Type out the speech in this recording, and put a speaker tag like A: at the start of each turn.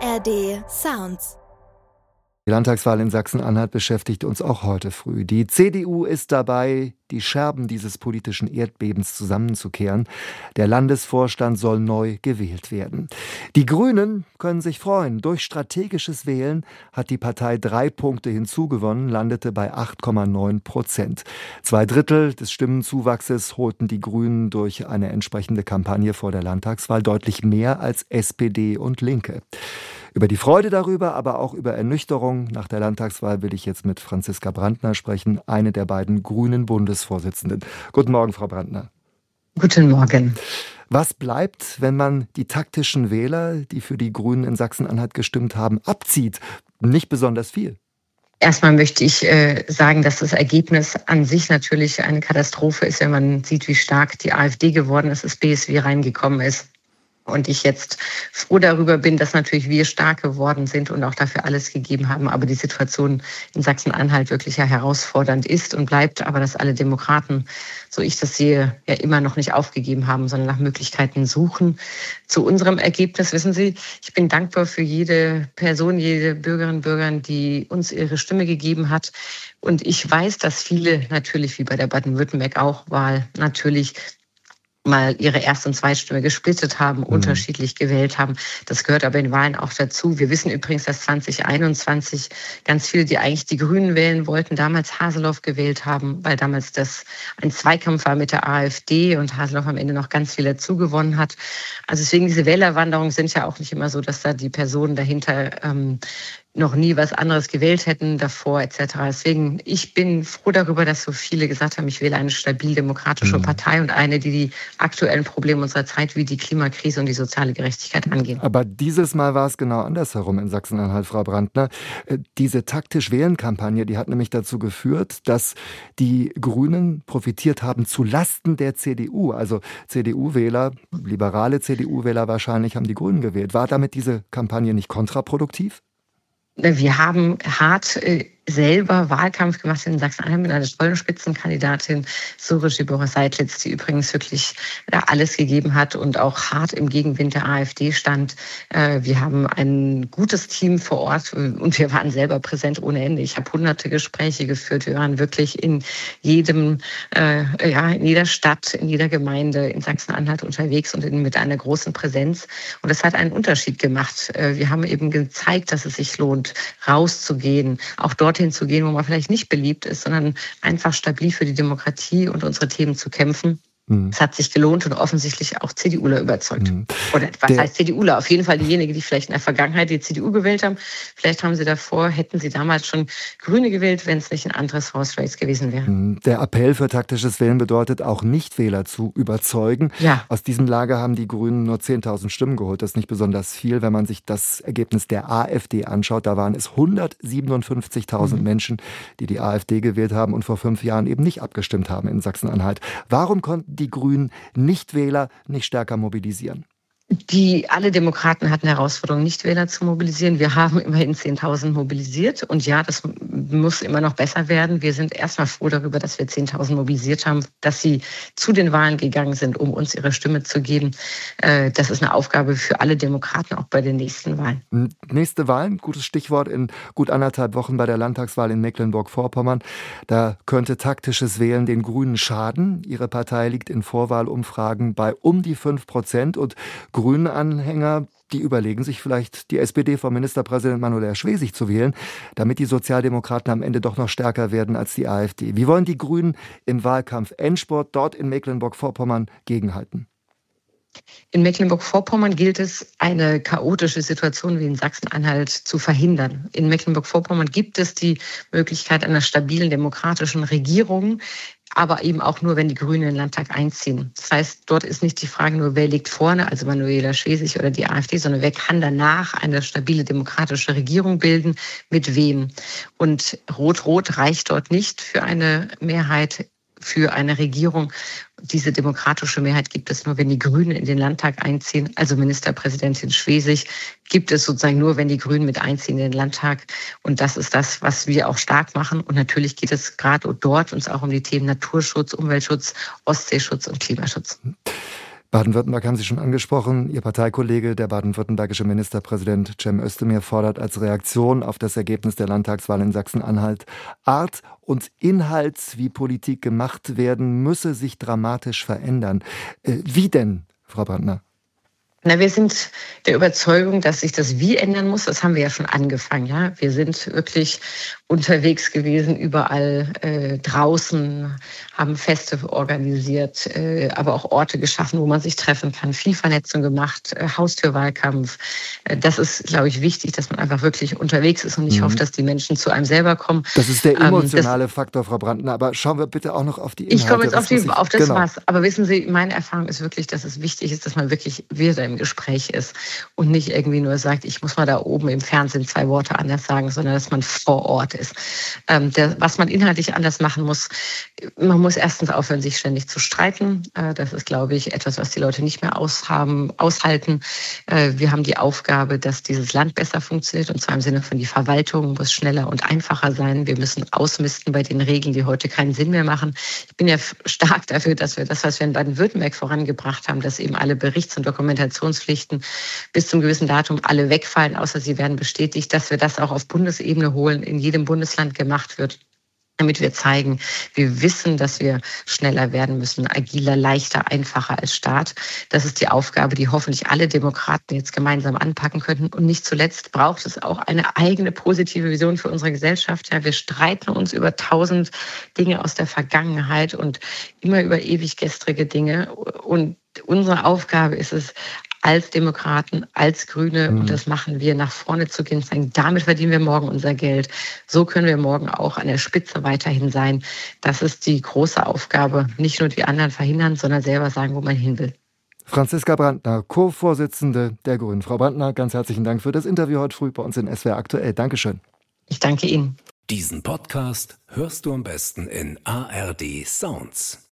A: ARD Sounds.
B: Die Landtagswahl in Sachsen-Anhalt beschäftigt uns auch heute früh. Die CDU ist dabei, die Scherben dieses politischen Erdbebens zusammenzukehren. Der Landesvorstand soll neu gewählt werden. Die Grünen können sich freuen. Durch strategisches Wählen hat die Partei 3 Punkte hinzugewonnen, landete bei 8,9%. 2/3 des Stimmenzuwachses holten die Grünen durch eine entsprechende Kampagne vor der Landtagswahl, deutlich mehr als SPD und Linke. Über die Freude darüber, aber auch über Ernüchterung nach der Landtagswahl will ich jetzt mit Franziska Brandner sprechen, eine der beiden grünen Bundesvorsitzenden. Guten Morgen, Frau Brandner.
C: Guten Morgen.
B: Was bleibt, wenn man die taktischen Wähler, die für die Grünen in Sachsen-Anhalt gestimmt haben, abzieht? Nicht besonders viel.
C: Erstmal möchte ich sagen, dass das Ergebnis an sich natürlich eine Katastrophe ist, wenn man sieht, wie stark die AfD geworden ist, das BSW reingekommen ist. Und ich jetzt froh darüber bin, dass natürlich wir stark geworden sind und auch dafür alles gegeben haben. Aber die Situation in Sachsen-Anhalt wirklich ja herausfordernd ist und bleibt. Aber dass alle Demokraten, so ich das sehe, ja immer noch nicht aufgegeben haben, sondern nach Möglichkeiten suchen. Zu unserem Ergebnis, wissen Sie, ich bin dankbar für jede Person, jede Bürgerin und Bürger, die uns ihre Stimme gegeben hat. Und ich weiß, dass viele natürlich, wie bei der Baden-Württemberg-Wahl, natürlich mal ihre Erst- und Zweitstimme gesplittet haben, unterschiedlich gewählt haben. Das gehört aber in Wahlen auch dazu. Wir wissen übrigens, dass 2021 ganz viele, die eigentlich die Grünen wählen wollten, damals Haseloff gewählt haben, weil damals das ein Zweikampf war mit der AfD und Haseloff am Ende noch ganz viel dazu gewonnen hat. Also deswegen, diese Wählerwanderungen sind ja auch nicht immer so, dass da die Personen dahinter noch nie was anderes gewählt hätten davor etc. Deswegen, ich bin froh darüber, dass so viele gesagt haben, ich wähle eine stabil demokratische Partei und eine, die die aktuellen Probleme unserer Zeit wie die Klimakrise und die soziale Gerechtigkeit angehen.
B: Aber dieses Mal war es genau andersherum in Sachsen-Anhalt, Frau Brandner. Diese taktisch-wählen-Kampagne, die hat nämlich dazu geführt, dass die Grünen profitiert haben zu Lasten der CDU. Also CDU-Wähler, liberale CDU-Wähler wahrscheinlich, haben die Grünen gewählt. War damit diese Kampagne nicht kontraproduktiv?
C: Wir haben hart selber Wahlkampf gemacht in Sachsen-Anhalt mit einer tollen Spitzenkandidatin, Sorische Boris Seidlitz, die übrigens wirklich alles gegeben hat und auch hart im Gegenwind der AfD stand. Wir haben ein gutes Team vor Ort und wir waren selber präsent ohne Ende. Ich habe hunderte Gespräche geführt. Wir waren wirklich in in jeder Stadt, in jeder Gemeinde in Sachsen-Anhalt unterwegs und mit einer großen Präsenz. Und das hat einen Unterschied gemacht. Wir haben eben gezeigt, dass es sich lohnt, rauszugehen, auch dorthin zu gehen, wo man vielleicht nicht beliebt ist, sondern einfach stabil für die Demokratie und unsere Themen zu kämpfen. Es hat sich gelohnt und offensichtlich auch CDUler überzeugt. Oder was heißt CDUler? Auf jeden Fall diejenigen, die vielleicht in der Vergangenheit die CDU gewählt haben. Vielleicht haben sie hätten sie damals schon Grüne gewählt, wenn es nicht ein anderes Horse Race gewesen wäre.
B: Der Appell für taktisches Wählen bedeutet auch Nichtwähler zu überzeugen.
C: Ja.
B: Aus diesem Lager haben die Grünen nur 10.000 Stimmen geholt. Das ist nicht besonders viel, wenn man sich das Ergebnis der AfD anschaut. Da waren es 157.000 Menschen, die AfD gewählt haben und vor 5 Jahren eben nicht abgestimmt haben in Sachsen-Anhalt. Warum konnten die Grünen Nichtwähler nicht stärker mobilisieren?
C: Alle Demokraten hatten Herausforderungen, Nichtwähler zu mobilisieren. Wir haben immerhin 10.000 mobilisiert. Und ja, das muss immer noch besser werden. Wir sind erstmal froh darüber, dass wir 10.000 mobilisiert haben, dass sie zu den Wahlen gegangen sind, um uns ihre Stimme zu geben. Das ist eine Aufgabe für alle Demokraten, auch bei den nächsten Wahlen.
B: Nächste Wahlen, gutes Stichwort, in gut 1,5 Wochen bei der Landtagswahl in Mecklenburg-Vorpommern. Da könnte taktisches Wählen den Grünen schaden. Ihre Partei liegt in Vorwahlumfragen bei um die 5% und Grünen-Anhänger, die überlegen sich vielleicht, die SPD von Ministerpräsident Manuel Schwesig zu wählen, damit die Sozialdemokraten am Ende doch noch stärker werden als die AfD. Wie wollen die Grünen im Wahlkampf Endspurt dort in Mecklenburg-Vorpommern gegenhalten?
C: In Mecklenburg-Vorpommern gilt es, eine chaotische Situation wie in Sachsen-Anhalt zu verhindern. In Mecklenburg-Vorpommern gibt es die Möglichkeit einer stabilen demokratischen Regierung, aber eben auch nur, wenn die Grünen in den Landtag einziehen. Das heißt, dort ist nicht die Frage nur, wer liegt vorne, also Manuela Schwesig oder die AfD, sondern wer kann danach eine stabile demokratische Regierung bilden, mit wem. Und Rot-Rot reicht dort nicht für eine Mehrheit, für eine Regierung. Diese demokratische Mehrheit gibt es nur, wenn die Grünen in den Landtag einziehen. Also Ministerpräsidentin Schwesig gibt es sozusagen nur, wenn die Grünen mit einziehen in den Landtag. Und das ist das, was wir auch stark machen. Und natürlich geht es gerade dort uns auch um die Themen Naturschutz, Umweltschutz, Ostseeschutz und Klimaschutz.
B: Baden-Württemberg haben Sie schon angesprochen. Ihr Parteikollege, der baden-württembergische Ministerpräsident Cem Özdemir, fordert als Reaktion auf das Ergebnis der Landtagswahl in Sachsen-Anhalt: Art und Inhalt, wie Politik gemacht werden, müsse sich dramatisch verändern. Wie denn, Frau Brandner?
C: Wir sind der Überzeugung, dass sich das Wie ändern muss. Das haben wir ja schon angefangen. Ja? Wir sind wirklich unterwegs gewesen, überall draußen, haben Feste organisiert, aber auch Orte geschaffen, wo man sich treffen kann, viel Vernetzung gemacht, Haustürwahlkampf. Das ist, glaube ich, wichtig, dass man einfach wirklich unterwegs ist und ich hoffe, dass die Menschen zu einem selber kommen.
B: Das ist der emotionale Faktor, Frau Brandner. Aber schauen wir bitte auch noch auf die Inhalte.
C: Ich komme jetzt auf das Was. Aber wissen Sie, meine Erfahrung ist wirklich, dass es wichtig ist, dass man wirklich wieder im Gespräch ist und nicht irgendwie nur sagt, ich muss mal da oben im Fernsehen 2 Worte anders sagen, sondern dass man vor Ort ist. Was man inhaltlich anders machen muss, man muss erstens aufhören, sich ständig zu streiten. Das ist, glaube ich, etwas, was die Leute nicht mehr aushalten. Wir haben die Aufgabe, dass dieses Land besser funktioniert, und zwar im Sinne von, die Verwaltung muss schneller und einfacher sein. Wir müssen ausmisten bei den Regeln, die heute keinen Sinn mehr machen. Ich bin ja stark dafür, dass wir das, was wir in Baden-Württemberg vorangebracht haben, dass eben alle Berichts- und Dokumentationspflichten bis zum gewissen Datum alle wegfallen, außer sie werden bestätigt, dass wir das auch auf Bundesebene holen, in jedem Bundesland gemacht wird, damit wir zeigen, wir wissen, dass wir schneller werden müssen, agiler, leichter, einfacher als Staat. Das ist die Aufgabe, die hoffentlich alle Demokraten jetzt gemeinsam anpacken könnten. Und nicht zuletzt braucht es auch eine eigene positive Vision für unsere Gesellschaft. Ja, wir streiten uns über 1000 Dinge aus der Vergangenheit und immer über ewig gestrige Dinge. Und unsere Aufgabe ist es, als Demokraten, als Grüne, und das machen wir, nach vorne zu gehen, sagen, damit verdienen wir morgen unser Geld. So können wir morgen auch an der Spitze weiterhin sein. Das ist die große Aufgabe. Nicht nur die anderen verhindern, sondern selber sagen, wo man hin will.
B: Franziska Brandner, Co-Vorsitzende der Grünen. Frau Brandner, ganz herzlichen Dank für das Interview heute früh bei uns in SWR Aktuell. Dankeschön.
C: Ich danke Ihnen.
A: Diesen Podcast hörst du am besten in ARD Sounds.